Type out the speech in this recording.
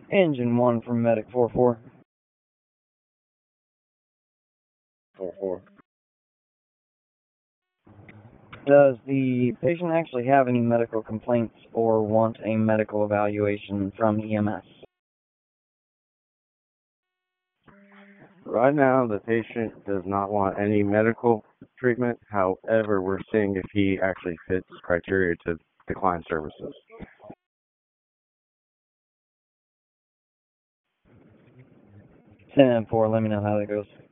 Engine 1 from Medic 44. 4-4. Does the patient actually have any medical complaints or want a medical evaluation from EMS? Right now, the patient does not want any medical treatment. However, we're seeing if he actually fits criteria to decline services. 10-4, let me know how that goes.